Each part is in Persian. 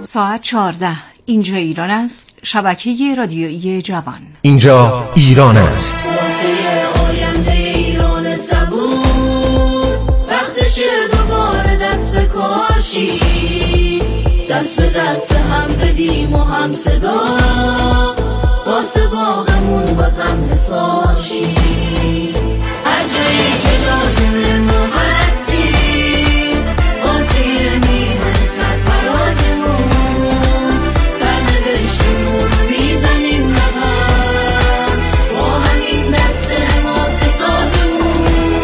ساعت 14. اینجا ایران است. شبکه رادیویی جوان. اینجا ایران است. آینده ایران صبور، وقتشه دوباره دست به کاشی، دست به دست هم بدیم و هم صدا، واسه باغمون بازم حساشی. هر جایی که لازمه ما هستیم، واسه میهن سرفرازمون، سرنوشتمون رو میزنیم رقم، با همین دست حماس سازمون.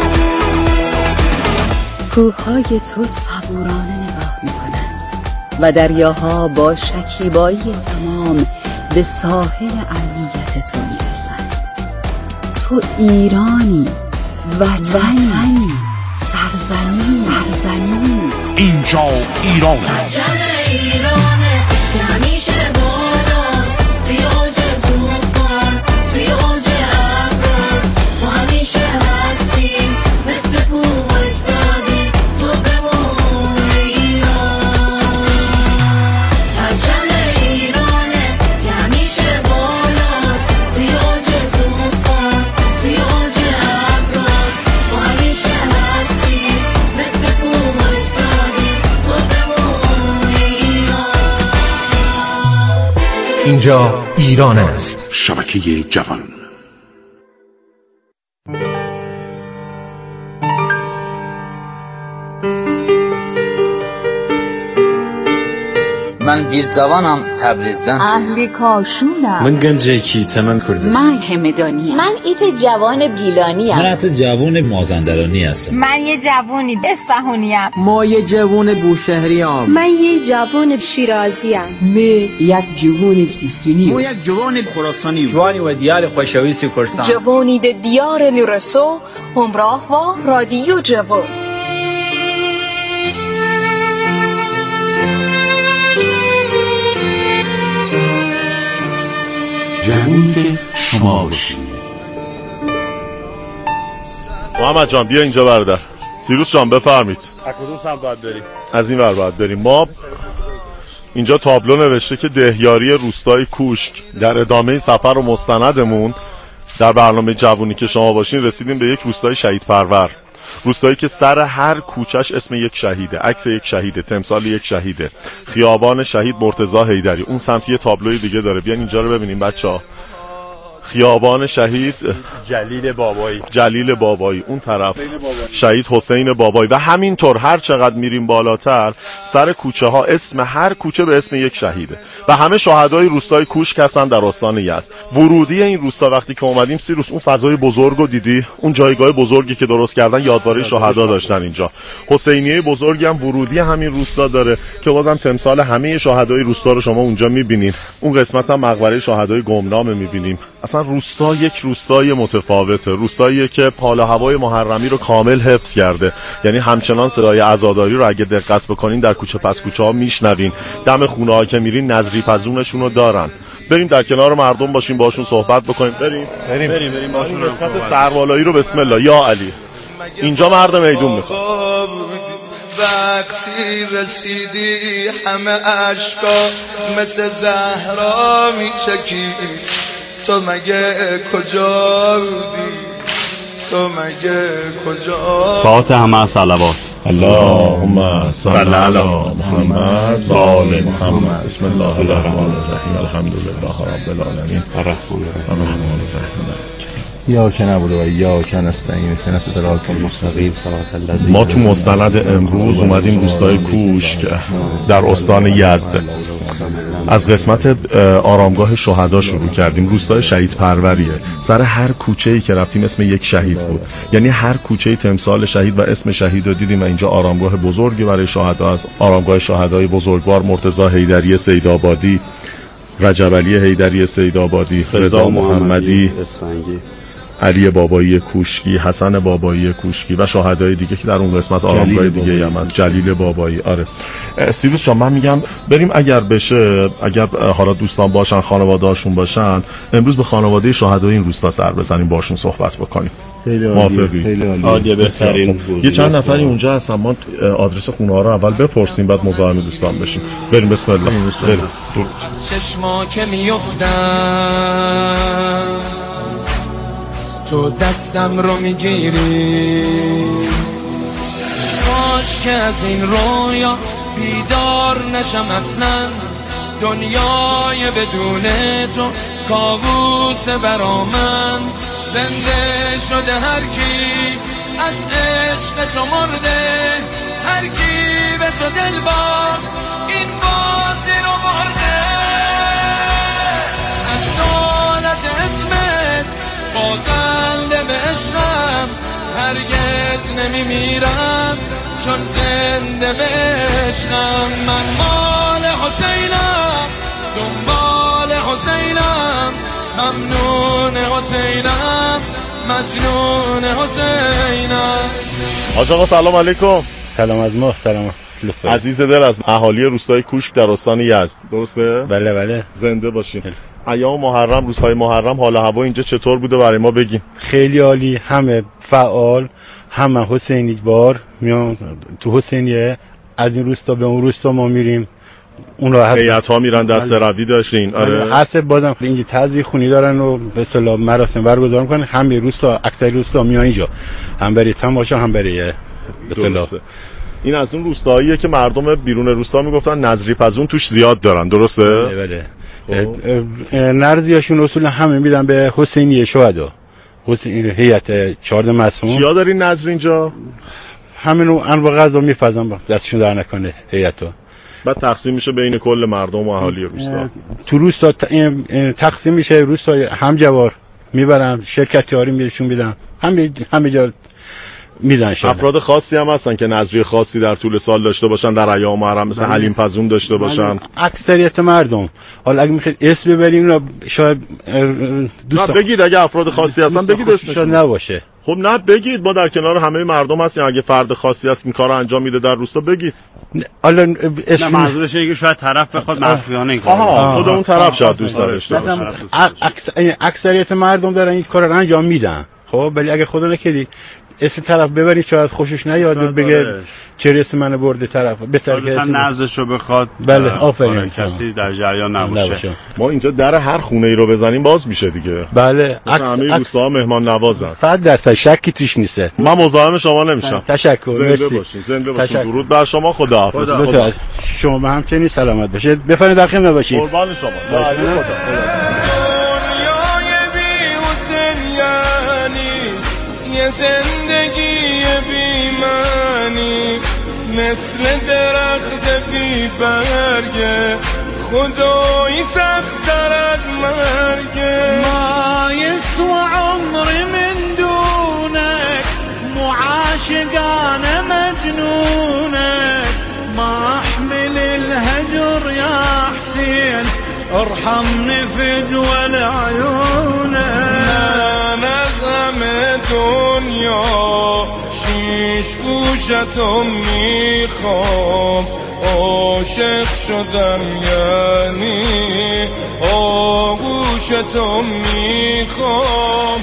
کوههای تو صبورانه نگاه میکنند و دریاها با شکیبایی تمام به ساحل امنیت تو میرسند. تو ایرانی، وطنی، سرزمین. اینجا ایران است. ایرانه که همیشه بالاست، توی اوج طوفان، توی اوج ابرار، ما همیشه هستیم مثل کوه وایسادیم تو بمون ایران. پرچم ایرانه که همیشه بالاست، توی اوج طوفان، توی اوج ابرار، ما همیشه هستیم مثل کوه وایسادیم تو بمون ایران. اینجا ایران است. شبکه جوان. من بیرجوانم تبریزدن. اهل کاشونم. من گنجکی تمن کردم. من همدانیم. من ایت جوان گیلانیم. من حتی جوان مازندرانی هستم. من یه جوونی اصفهانیم. ما یه جوان بوشهریم. من یه جوان شیرازیم. من یک جوان سیستونیم. ما یک جوان خراسانیم. جوانی و دیار خوشویسی کردستان. جوانی د دیار نورسو همراه با رادیو جوان. جوانی که شما باشید. محمد جان بیا اینجا برادر. سیروس جان بفرمید. از کدوم سمت باید بریم؟ از این ور باید بریم. ما اینجا تابلو نوشته که دهیاری روستای کوشک. در ادامه سفر و مستندمون در برنامه جوونی که شما باشین رسیدیم به یک روستای شهید پرور. روستایی که سر هر کوچش اسم یک شهیده، عکس یک شهیده، تمثال یک شهیده. خیابان شهید مرتضی حیدری. اون سمت یه تابلوی دیگه داره. بیان اینجا رو ببینیم بچه‌ها. خیابان شهید جلیل بابایی، اون طرف شهید حسین بابایی و همینطور هر چقدر میریم بالاتر سر کوچه ها اسم هر کوچه به اسم یک شهیده و همه شهدای روستای کوشک هستن در استان یزد. ورودی این روستا وقتی که اومدیم سیروس اون فضای بزرگو دیدی، اون جایگاه بزرگی که درست کردن یادواره شهدا داشتن اینجا. حسینیه بزرگی هم ورودی همین روستا داره که بازم تمثال همه شهدای روستا رو شما اونجا میبینین. اون قسمت هم مقبره شهدای گمنام میبینیم. اصلا روستا یک روستای متفاوته، روستاییه که حال و هوای محرمی رو کامل حفظ کرده. یعنی همچنان صدای عزاداری رو اگه دقت بکنین در کوچه پس کوچه ها میشنوین. دم خونه ها که میرین نظری پزونشون رو دارن. بریم در کنار مردم باشیم، باشون صحبت بکنیم. بریم باشون. قسمت سربالایی رو بسم الله یا علی. اینجا مرد میدون میخواد. وقتی رسیدی همه عشقا مثل زهرا میچکید. تو مگه کجا بودی؟ تو مگه کجا؟ ساعت همه صلوات. اللهم صل علی محمد و آل محمد. بسم الله الرحمن الرحیم. الحمدلله رب العالمین الرحمن الرحیم. یا که نبوده و یا که نستعین اهدنا الصراط المستقیم. ما تو مستند امروز اومدیم روستای کوشک در استان یزد. از قسمت آرامگاه شهدا شروع کردیم. روستای شهید پروریه. سر هر کوچه‌ای که رفتیم اسم یک شهید بود. یعنی هر کوچه‌ای تمثال شهید و اسم شهید رو دیدیم و اینجا آرامگاه بزرگی برای شهدا است. آرامگاه شهدای بزرگوار مرتضی حیدری سیدآبادی، رجب علی حیدری سیدآبادی، رضا محمدی علی بابایی کوشکی، حسن بابایی کوشکی و شهدای دیگه که در اون قسمت آرامگاه دیگه هم از جلیل بابایی. آره سیروس جان، من میگم بریم اگر بشه، اگر حالا دوستان باشن، خانواده‌هاشون باشن، امروز به خانواده شهدای این روستا سر بزنیم، باشون صحبت بکنیم. خیلی موافقی؟ خیلی عالیه، بهترین. یه چند نفری اونجا هستن، ما آدرس خونه ها رو اول بپرسیم بعد مزاحم دوستان بشیم. بریم بسم الله. بریم. چشما که میافتن تو دستم رو میگیری، کاش که از این رویا بیدار نشم اصلا، دنیای بدون تو کابوس برا من، زنده شده هر کی از عشق تو مرده، هر کی به تو دل باخت این بازی رو برده، از دولت اسمت بازنده به عشقم، هرگز نمیمیرم چون زنده به عشقم، من مال حسینم دنبال حسینم، ممنون حسینم مجنون حسینم. حاج آقا سلام علیکم. سلام از ما. سلام لطفا. عزیز دل از اهالی روستای کوشک در استان یزد، درسته؟ بله بله. زنده باشین. ایام محرم، روزهای محرم، حال هوا اینجا چطور بوده برای ما بگین؟ خیلی عالی، همه فعال، همه حسینی بار میان تو حسینیه، از این روستا به اون روستا ما میریم، اون را هیئت‌ها میرن دست روی داشتین. آره حسب بازم اینجا تعزیه خونی دارن و به اصطلاح مراسم برگزار میکنن، همه روستا اکثر روستا میان اینجا، هم برای تماشا هم برای به اصطلاح. این از اون روستاییه که مردم بیرون روستا میگفتن نظری پزون توش زیاد دارن، درسته؟ بله بله. نرزیاشون اصولا همه میدن به حسینیه شهدا، حسین هیئت 14 معصوم. چیا دارین نظر اینجا؟ همین انواع غذا میفزن دستشون در نکنه هیئت‌ها، بعد تقسیم میشه بین کل مردم و اهالی روستا. تو روستا تقسیم میشه، روستا همجوار میبرن، شرکتیاری میشون میدن، همه جا میدن. افراد خاصی هم هستن که نظری خاصی در طول سال داشته باشن، در ایام محرم مثل حلیم پزون داشته باشن؟ اکثریت مردم. حالا اگه میخواید اسم ببرین شاید دوستان بگید، اگه افراد خاصی هستن بگید اسمشون نباشه. خب نه بگید، ما در کنار همه مردم هستیم، اگه فرد خاصی هست این کارو انجام میده در روستا بگید. حالا اسم منظورش اینه که شاید طرف بخواد مخفیانه این کارو، خود اون طرف شاید دوست داشته باشه. اکثریت مردم دارن این کارو انجام میدن. خب ولی اگه خدا نکردی اسم طرف ببری شاید خوشش نیاد و بگه چرا اسم منو برده طرف، بهتره که اسم نازشو بخواد. بله آفرین، کسی در جریان نباشه. ما اینجا در هر خونه ای رو بزنیم باز میشه دیگه. بله همه روستا مهمان نوازن، 100% شکی توش نیست. من مزاحم شما نمیشم. تشکر، مرسی. زنده باشین. درود بر شما. خداحافظ. شما همچنین سلامت باشید. بفرمایید در خدمت باشید. قربان شما. یه زندگی بی‌معنی مثل درخت بی برگه، خدایی سخت‌تر از مرگه، ما يسوى عمري من دونك، مو عاشقانة مجنونك، ما احمل الهجر يا حسين، ارحمني في دول عيونك، نظم دنیا شیش گوشتو میخوام، عاشق شدم یعنی آغوشتو میخوام.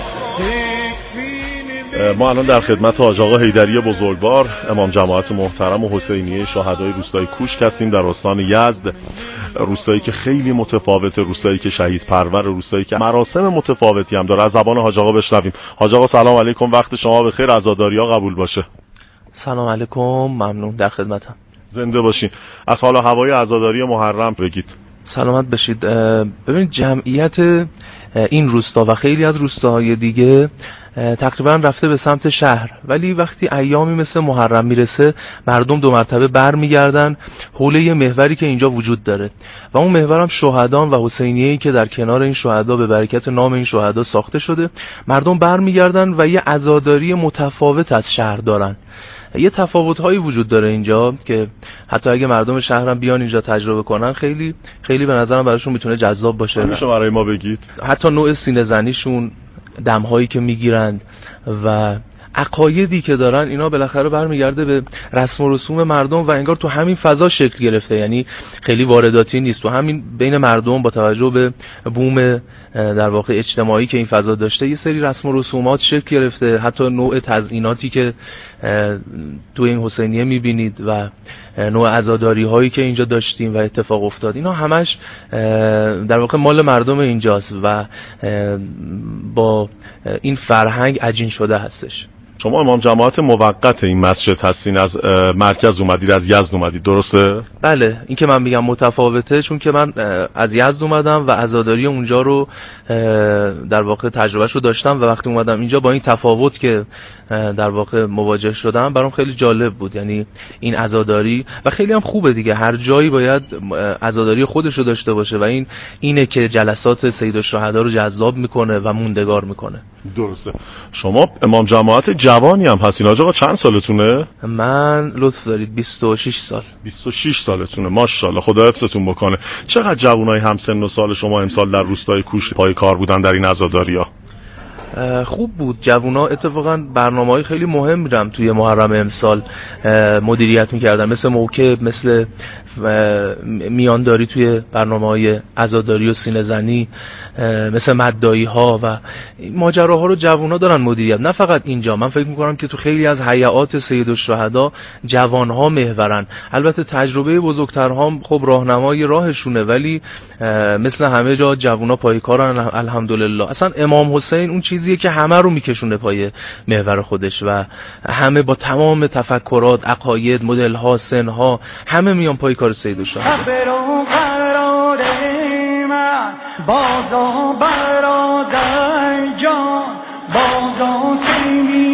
ما الان در خدمت حاج آقا حیدری بزرگوار، امام جماعت محترم و حسینیه شهدای روستای کوشک هستیم در استان یزد، روستایی که خیلی متفاوته، روستایی که شهید پرور، روستایی که مراسم متفاوتی هم داره. از زبان حاج آقا بشنویم. حاج آقا سلام علیکم، وقت شما بخیر، عزاداری‌ها قبول باشه. سلام علیکم، ممنون، در خدمتم. زنده باشین. از حال هوای عزاداری محرم بگید. سلامت باشید. ببینید جمعیت این روستا و خیلی از روستاهای دیگه تقریبا رفته به سمت شهر، ولی وقتی ایامی مثل محرم میرسه مردم دو مرتبه بر میگردن حول یه محوری که اینجا وجود داره و اون محور هم شهدان و حسینیه‌ای که در کنار این شهدا به برکت نام این شهدا ساخته شده. مردم بر میگردن و یه عزاداری متفاوت از شهر دارن. یه تفاوت‌هایی وجود داره اینجا که حتی اگه مردم شهرم بیان اینجا تجربه کنن خیلی به نظرم براشون میتونه جذاب باشه. میشه برای ما بگید؟ حتی نوع سینه زنیشون، دمهایی که میگیرند و عقایدی که دارن، اینا بالاخره برمیگرده به رسم و رسوم مردم و انگار تو همین فضا شکل گرفته، یعنی خیلی وارداتی نیست، تو همین بین مردم با توجه به بوم در واقع اجتماعی که این فضا داشته یه سری رسم و رسومات شکل گرفته، حتی نوع تزییناتی که تو این حسینیه میبینید و نوع عزاداری هایی که اینجا داشتیم و اتفاق افتاد، اینا همش در واقع مال مردم اینجاست و با این فرهنگ عجین شده هستش. شما امام جماعت موقت این مسجد هستین، از مرکز اومدید، از یزد اومدید، درسته؟ بله، این که من میگم متفاوته چون که من از یزد اومدم و عزاداری اونجا رو در واقع تجربهش رو داشتم و وقتی اومدم اینجا با این تفاوت که در واقع مواجه شدم برام خیلی جالب بود. یعنی این عزاداری و خیلی هم خوبه دیگه، هر جایی باید عزاداری خودش رو داشته باشه و اینه که جلسات سید الشهدا رو جذاب میکنه و موندگار میکنه. درسته. شما امام جماعت جوانی هم هستین حاج آقا، چند سالتونه؟ من لطف دارید 26 سال. 26 سالتونه، ماشاءالله، خدا حفظتون بکنه. چقدر جوانای همسن و سال شما امسال در روستای کوشک پای کار بودن در این عزاداری‌ها؟ خوب بود. جوونا اتفاقا برنامه‌های خیلی مهم میرم توی محرم امسال مدیریت میکردن، مثل موکب، مثل میانداری توی برنامه‌های عزاداری و سینه زنی، مثل مدعایی ها و ماجراها رو جوونا دارن مدیریت. نه فقط اینجا، من فکر میکنم که تو خیلی از هیئات سید الشهدا جوانها محورن. البته تجربه بزرگترها خب راهنمای راهشونه، ولی مثل همه جا جوونا پای کارن الحمدلله. اصلا امام حسین اون چیزیه که همه رو میکشونه پای محور خودش و همه با تمام تفکرات، عقاید، مدل ها، سن ها، همه میان پای کار سید الشهدا. بازا برادر جان، بازا که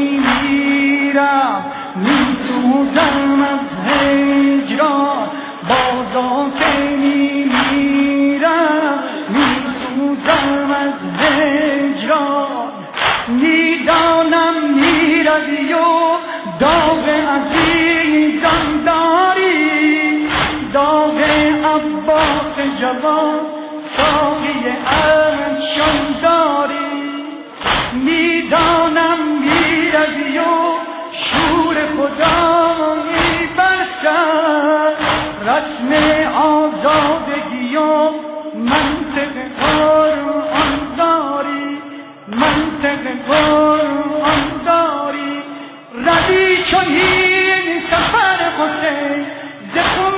میمیرم میسوزم از هجران، بازا که میمیرم میسوزم از هجران، میدانم میروی و داغ عزیزم داری، داغ عباس جوان ساقی ارشان داری، میدانم میروی و شور خدا میبرسد، رسم آزادگی و منطق قرآن داری، منطق قرآن داری، روی چون این سفر حسین، زخون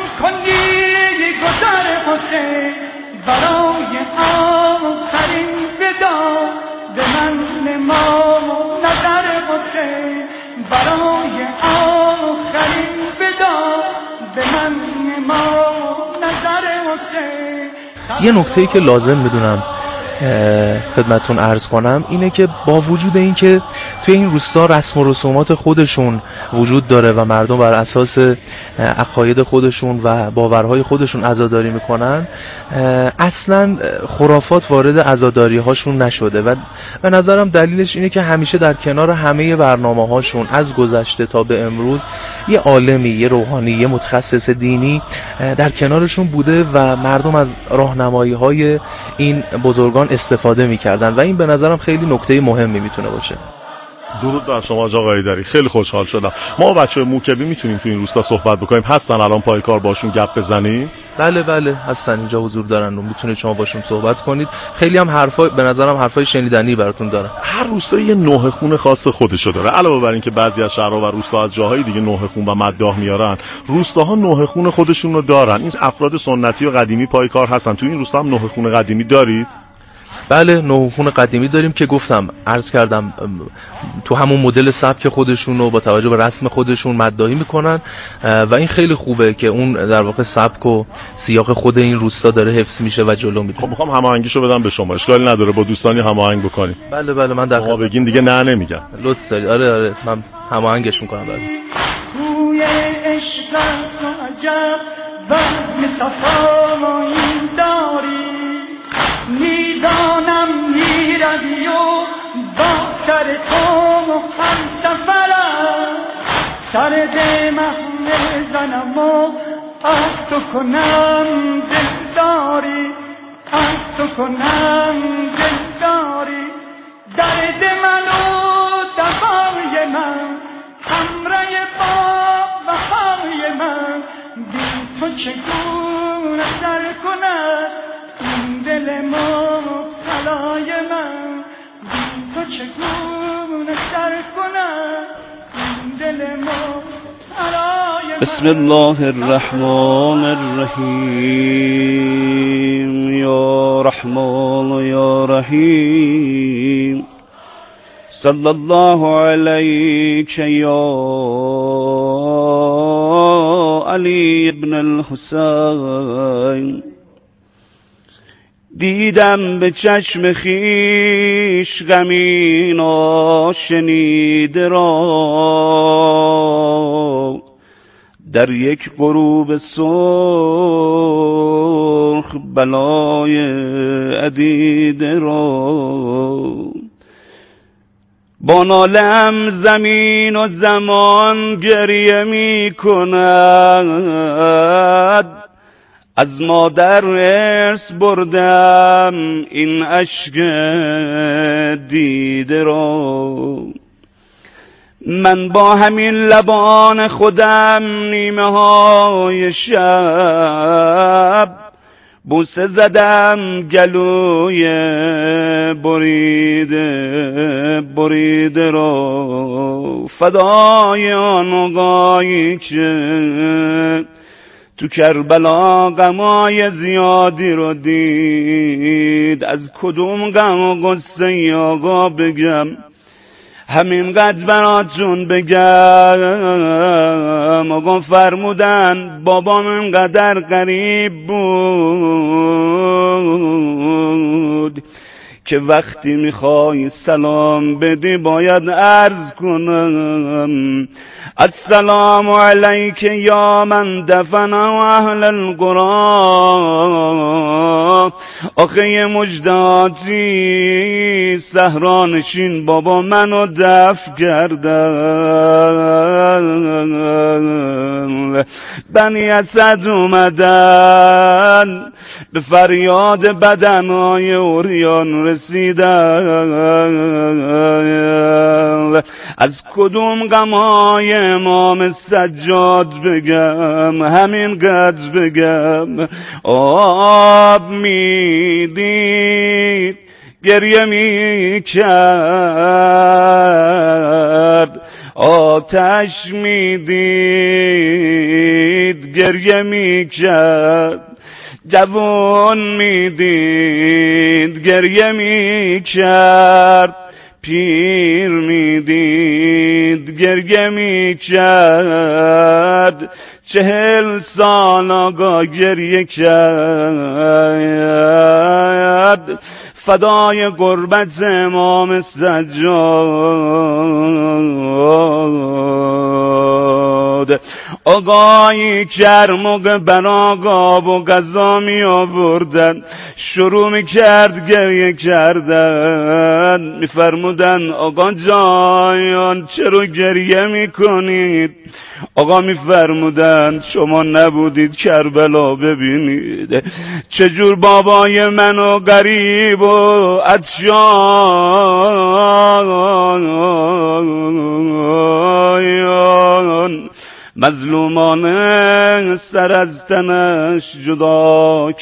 کنی گذر حسین، برای آخرین ودا به من نما نظر حسین، برای آخرین ودا به من نما نظر حسین. یه نکته‌ای که لازم میدونم خدمتتون عرض کنم اینه که با وجود این که توی این روستا رسم و رسومات خودشون وجود داره و مردم بر اساس عقاید خودشون و باورهای خودشون عزاداری میکنن، اصلا خرافات وارد عزاداری هاشون نشده و به نظرم دلیلش اینه که همیشه در کنار همه برنامه هاشون از گذشته تا به امروز یه عالمی، یه روحانی، یه متخصص دینی در کنارشون بوده و مردم از راهنمایی های این بزرگان استفاده میکردن و این به نظرم خیلی نکته مهمی میتونه باشه. درود بر شما آقا ایدری، خیلی خوشحال شدم. ما بچه موکبی میتونیم تو این روستا صحبت بکنیم؟ هستن الان پای کار باشون گپ بزنیم؟ بله هستن، اینجا حضور دارن و میتونید شما باشون صحبت کنید. خیلی هم حرفای به نظرم حرفای شنیدنی براتون دارن. هر روستا یه نوح خون خاص خودشو داره. علاوه بر این که بعضی از شهرها و روستا از جاهای دیگه نوح خون و مداح میارن، روستاها نوح خون خودشون رو دارن. این افراد سنتی و قدیمی پای کار هستن. تو این روستا هم نوح خون قدیمی دارید؟ بله، نوحون قدیمی داریم که گفتم، عرض کردم تو همون مدل سبک خودشون رو با توجه به رسم خودشون مداحی میکنن و این خیلی خوبه که اون در واقع سبک و سیاق خود این روستا داره حفظ میشه و جلو میره. خب میخوام هماهنگیشو بدم به شما، اشکالی نداره با دوستانی هماهنگ بکنیم؟ بله من در شما بگین دیگه نه نمیگم. لطف دارید. آره من هماهنگش میکنم. بعد روی عشق است عجب وهم صفایی داری، میدانم میروی و با سر تو هم سفرم، سر ده محمل زنم و از تو کنم دلداری، از تو کنم دلداری، در چگونه سر کند این دل مبتلای من، بی تو چگونه سر کند این دل مبتلای من. بسم الله الرحمن الرحیم، یا رحمان یا رحیم، صلی الله علیک یا علی ابن الحسین. دیدم به چشم خیش غمی ناشنیده را، در یک غروب سرخ بلای عدیده را. با ناله‌ام زمین و زمان گریه می کند، از مادر ارث بردم این اشک دیده را. من با همین لبان خودم نیمه های شب بوسه زدم گلوی بریده را. فدای آن آقایی که تو کربلا غمای زیادی رو دید، از کدوم غم و غصه آقا بگم، همین قدر براتون بگم. آقا فرمودن بابام اینقدر غریب بود که وقتی میخوای سلام بدی باید عرض کنم السلام علیک یا من دفن اهل القرآن. آخه یه مجداتی صحرانشین بابا منو دفن کردن. بنی اسد اومدن به فریاد بدنهای اوریان رسیدن. از کدوم غمای امام سجاد بگم، همین قدر بگم. آب میدید گریه میکرد، آتش میدید گریه میکرد، جوان میدید گریه میکرد، پیر میدید گریه میکرد. 40 سال آقا گریه کرد، فدای قربت امام سجاد. آقایی کرموگ براغاب و غذا می آوردن، شروع می کرد گریه کردن. می فرمودن آقا جان چرا گریه می کنید؟ آقا می فرمودن شما نبودید کربلا ببینید چجور بابای منو غریب و عطشان مظلومانه سر از تنش جدا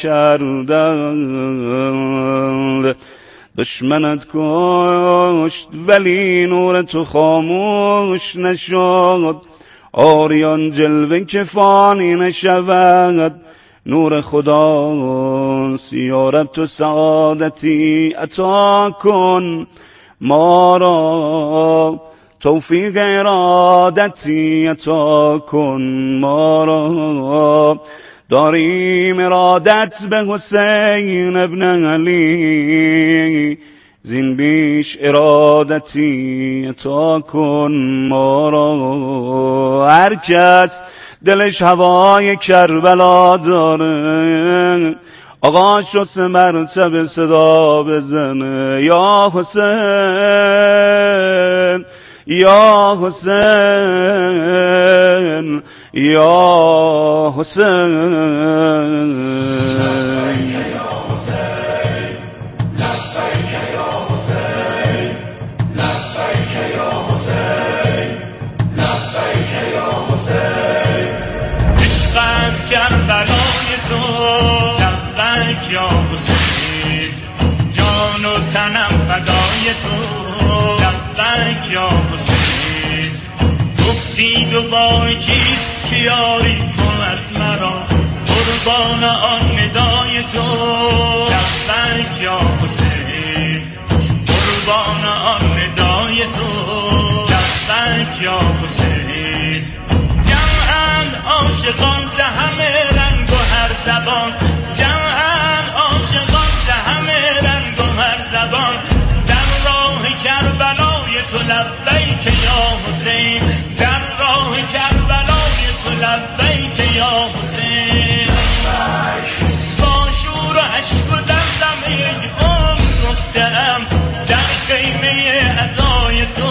کردن. دشمنت کشت ولی نور تو خاموش نشد، آریان جلوه که فانی نشود. نور خدا سیارت و سعادتی عطا کن ما را، توفیق ارادتی عطا کن ما را. داریم ارادت به حسین ابن علی، زین بیش ارادتی عطا کن ما را. هر کس دلش هوای کربلا داره آقا شست مرتبه صدا بزنه یا حسین یا حسین یا حسین. کربلا منم فدای تو لبیک یا حسین گفتی دو با کیست که یاری کند مرا قربان آن ندای تو لبیک یا حسین قربان آن ندای تو لبیک یا حسین جمعاً عاشقان ز همه رنگ و هر زبان جمعاً عاشقان ز همه رنگ و هر زبان در راه کربلای تو لبیک یا حسین در راه کربلای تو لبیک یا حسین با شور و عشق و زمزمه عمر گفتم در خیمه عزای تو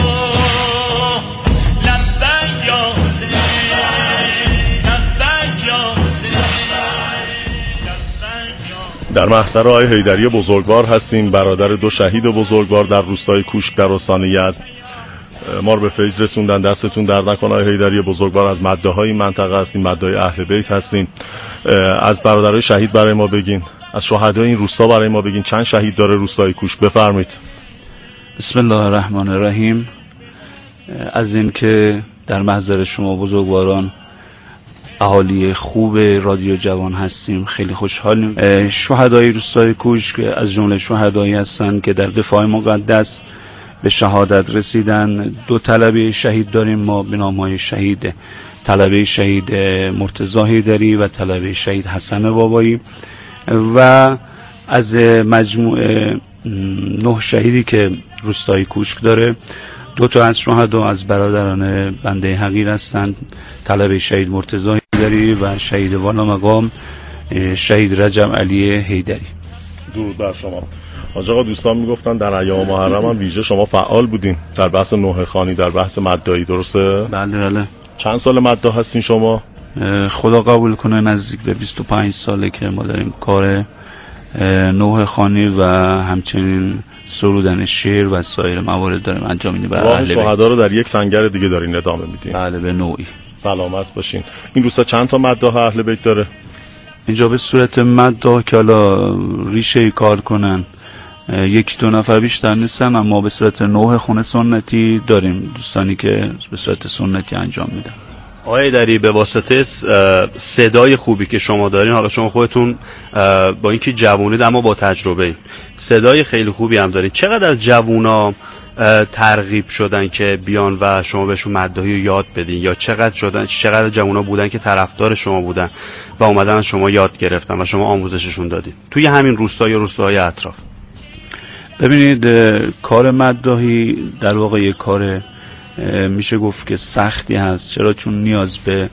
لبیک یا حسین لبیک یا حسین. در محضر آقای حیدری بزرگوار هستیم، برادر دو شهید بزرگوار در روستای کوشک در استان یزد. ما رو به فیض رسوندن، دستتون درد نکنه. آقای حیدری بزرگوار از مداحای این منطقه هستین، مداحای اهل بیت هستین. از برادرای شهید برای ما بگین، از شهدای این روستا برای ما بگین. چند شهید داره روستای کوشک؟ بفرمایید. بسم الله الرحمن الرحیم. از این که در محضر شما بزرگواران اهالی خوب رادیو جوان هستیم خیلی خوشحالیم. شهدای روستای کوشک از جمله شهدایی هستند که در دفاع مقدس به شهادت رسیدن. دو طلبه شهید داریم ما به نام‌های شهید، طلبه شهید مرتضی حیدری و طلبه شهید حسن بابایی. و از مجموع 9 شهیدی که روستای کوشک داره، 2 تا از شهدا از برادران بنده حقیر هستند، طلبه شهید مرتضی حیدری و شهید والا مقام شهید رجب علی حیدری. درود بر شما. حاج آقا، دوستان میگفتن در ایام محرم هم ویژه شما فعال بودین در بحث نوحه خوانی، در بحث مداحی، درسته؟ بله بله. چند سال مداح هستین شما؟ خدا قبول کنه نزدیک به 25 ساله که ما داریم کار نوحه خوانی و همچنین سرودن شعر و سایر موارد داریم انجام میدیم. راه شهدا رو در یک سنگر دیگه دارین ادامه میدین؟ بله به نوعی. سلامت باشین. این روستا چند تا مداح اهل بیت داره؟ اینجا به صورت مداح که حالا ریشه کار کنن 1-2 نفر بیشتر نیستن، اما به صورت نوحه خونه سنتی داریم دوستانی که به صورت سنتی انجام میدن. آقای حیدری، به واسطه صدای خوبی که شما دارین، حالا شما خودتون با اینکه جوونید اما با تجربه، صدای خیلی خوبی هم دارین، چقدر از جوونا ترغیب شدن که بیان و شما بهشون مداحی رو یاد بدین، یا چقدر جوونا بودن که طرفدار شما بودن و اومدن از شما یاد گرفتن و شما آموزششون دادین توی همین روستا یا روستاهای اطراف؟ ببینید، کار مداحی در واقع یک کار میشه گفت که سختی هست. چرا؟ چون نیاز به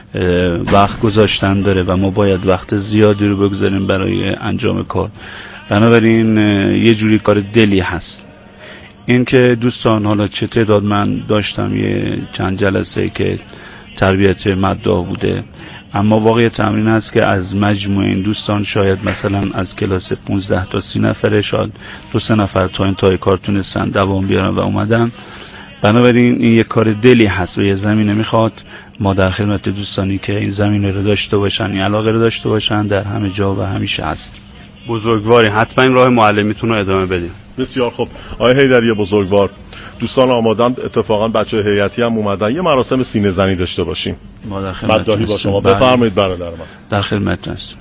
وقت گذاشتن داره و ما باید وقت زیادی رو بگذاریم برای انجام کار. بنابراین یه جوری کار دلی هست. این که دوستان، حالا چه تعداد من داشتم یه چند جلسه که تربیت مداح بوده، اما واقعی تمرین هست که از مجموع این دوستان شاید مثلا از کلاس 15 تا 30 نفره شاید 2-3 نفر تا انتهای کار تونستن دوام بیارن و اومدن. بنابراین این یک کار دلی هست و یه زمینه میخواد. ما در خدمت دوستانی که این زمینه رو داشته باشن، این علاقه رو داشته باشن، در همه جا و همیشه هست. بزرگواری، حتما این راه معلمیتون رو ادامه بدیم. بسیار خوب. آقای حیدری بزرگوار، دوستان آمادن، اتفاقا بچه هیئتی هم اومدن، یه مراسم سینه زنی داشته باشیم. ما در خدمت مداحی با شما. بفرمایید برادر من. در خدمت هستم.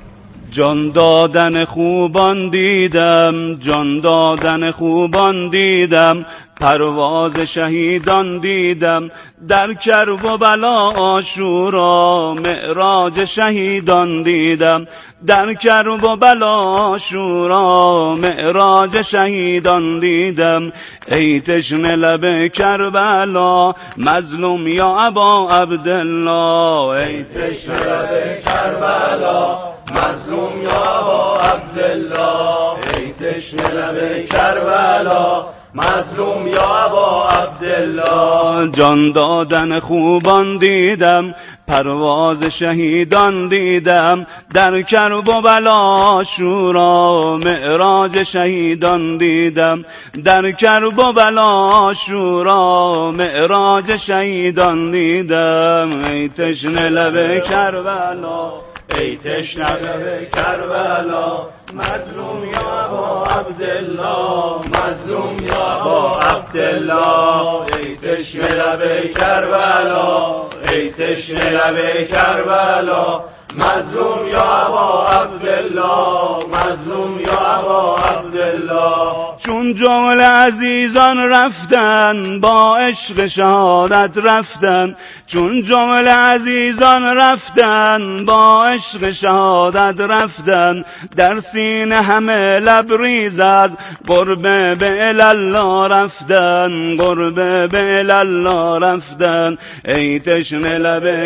جان دادن خوبان دیدم، جان دادن خوبان دیدم، پرواز شهیدان دیدم، در کرب و بلا عاشورا معراج شهیدان دیدم، در کرب و بلا عاشورا معراج شهیدان دیدم. ای تشنه لب کربلا مظلوم یا ابا عبدالله، ای تشنه لب کربلا مظلوم یا ابا عبدالله، ای تشنه لب کربلا مظلوم یا ابا عبدالله. جان دادن خوبان دیدم، پرواز شهیدان دیدم، در کرب و بلا شورا معراج شهیدان دیدم، در کرب و بلا شورا معراج شهیدان دیدم. ای تشنه لب کربلا، ای تشنه لب کربلا مظلوم یا ابا عبدالله مظلوم یا ابا عبدالله ای تشنه لب کربلا ای تشنه لب کربلا مظلوم یا ابا عبدالله مظلوم یا ابا عبدالله چون جمله عزیزان رفتن با عشق شهادت رفتن چون جمله عزیزان رفتن با عشق شهادت رفتن در سینه همه لبریز از قرب به الله رفتن قرب به الله رفتن ای تشنه لب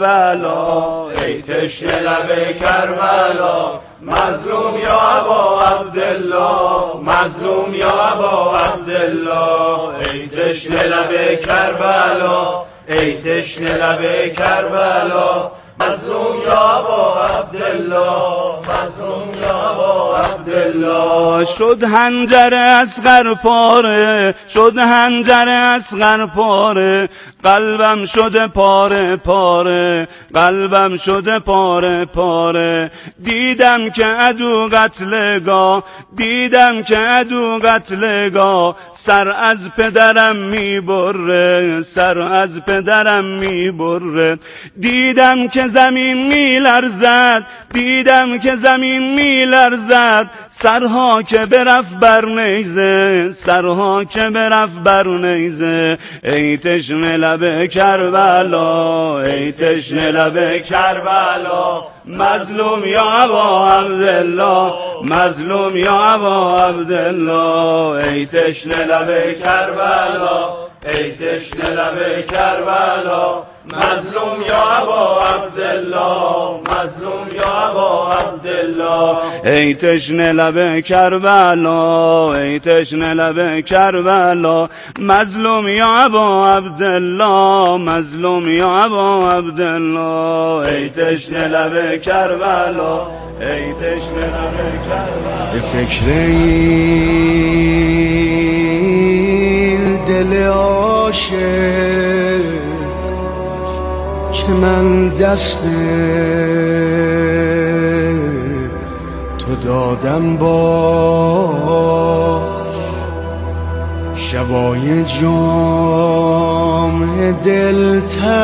کربلا ای تشنه لب کربلا مظلوم یا ابا عبدالله مظلوم یا ابا عبدالله ای تشنه لب کربلا ای تشنه لب کربلا مظلوم یا ابا عبدالله مظلوم یا ابا عبدالله شد حنجر اصغر پاره شد حنجر اصغر پاره قلبم شده پاره پاره قلبم شده پاره پاره دیدم که عدو قتلگاه دیدم که عدو قتلگاه سر از پدرم میبره سر از پدرم میبره دیدم که زمین میلرزد دیدم که زمین میلرزد سرها که برفت بر نیزه سرها که برفت بر نیزه ای تشنه لب کربلا ای تشنه لب کربلا مظلوم یا ابا عبدالله مظلوم یا ابا عبدالله ای تشنه لب کربلا ای تشنه لب کربلا مظلوم یا ابا عبدالله مظلوم یا ابا عبدالله ای تشنه لب کربلا ای تشنه لب کربلا مظلوم یا ابا عبدالله مظلوم یا ابا عبدالله ای تشنه لب کربلا ای تشنه لب کربلا به فکر این دل عاشق که من دست تو دادم باش شبای جام دل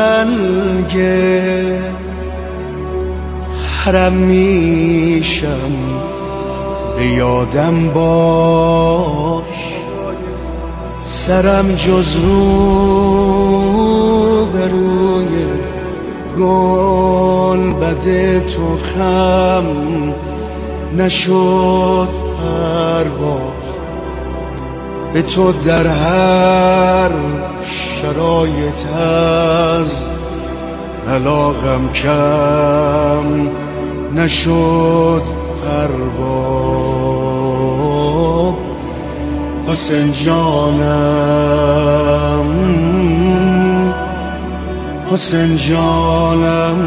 تنگه حرم میشم به یادم باش سرم جز رو به روی گل بده تو خم نشد هر بار به تو در هر شرایط از علاقم کم نشد هر بار حسین جانم حسین جانم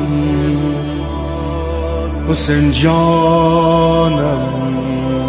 حسین جانم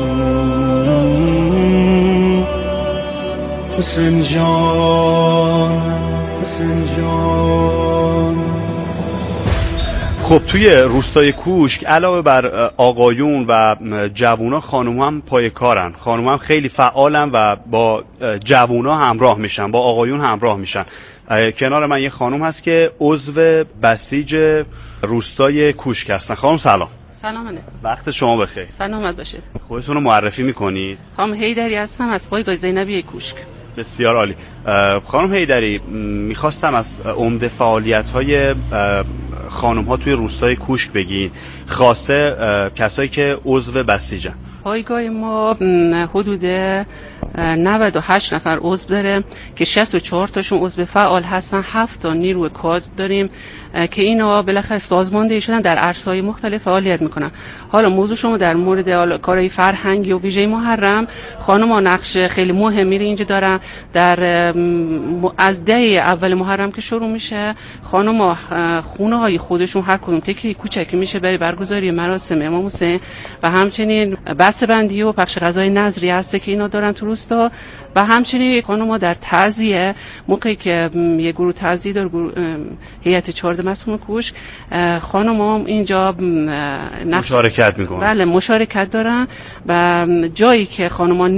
حسین جانم حسین جانم خب توی روستای کوشک علاوه بر آقایون و جوونا خانوما هم پای کارن خانوما هم خیلی فعالن و با جوونا همراه میشن با آقایون همراه میشن کنار من یه خانم هست که عضو بسیج روستای کوشک هستن. خانم سلام. سلام علیکم. وقت شما بخیر. سلامت باشه. خودتون رو معرفی میکنید؟ خانم حیدری هستم از پایگاه زینبیه کوشک. بسیار عالی. خانم حیدری میخواستم از عمده فعالیت‌های خانم‌ها توی روستای کوشک بگین خاصه کسایی که عضو بسیجن. پایگاه ما حدود 98 نفر عضو داره که 64 تاشون عضو فعال هستن 7 تا نیروی کادر داریم که اینا بالاخره سازماندهی شدن در عرصه‌های مختلف فعالیت میکنن. حالا موضوع شما در مورد کارهای فرهنگی و ویژه محرم خانم‌ها نقش خیلی مهمی رو اینجا دارن. در از ده اول محرم که شروع میشه خانم‌ها خونه‌های خودشون هر کدوم تکی کوچکی میشه برای برگزاری مراسم امام حسین و همچنین بسته‌بندی و پخش غذای نظری هست که اینا دارن تو روستا و همچنین خانم‌ها در تعزیه موقعی که یه گروه تعزیه داره هیئت 14 معصوم کوشک خانم‌ها اینجا مشارکت میکنن. بله مشارکت دارن و جایی که خانم‌ها